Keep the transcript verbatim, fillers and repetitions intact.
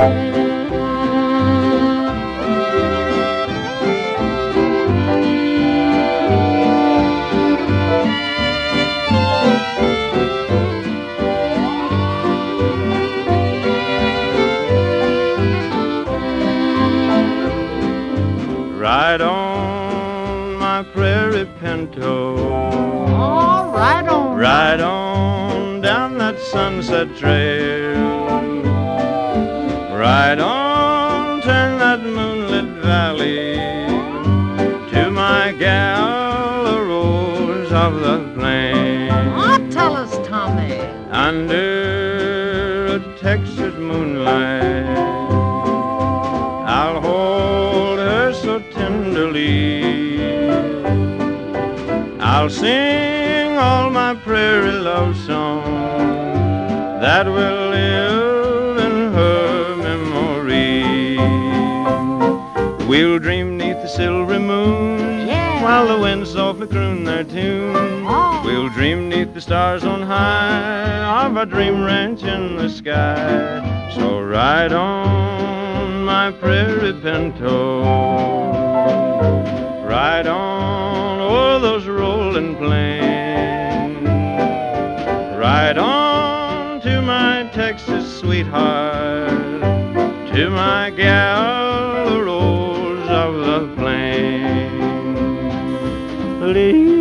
Ride on, my prairie pinto. Oh, ride on. Ride on down that sunset trail. Ride on, turn that moonlit valley to my gal, the rose of the plain. Oh, tell us, Tommy. Under a Texas moonlight, I'll hold her so tenderly. I'll sing all my prairie love songs that will live in her memory. We'll dream 'neath the silvery moon, yeah, while the winds softly croon their tune. Oh. We'll dream 'neath the stars on high of a dream ranch in the sky. So ride on, my prairie pinto. Ride on o'er those rolling plains. Ride on to my Texas sweetheart, to my gal, the rose of the plain. Leave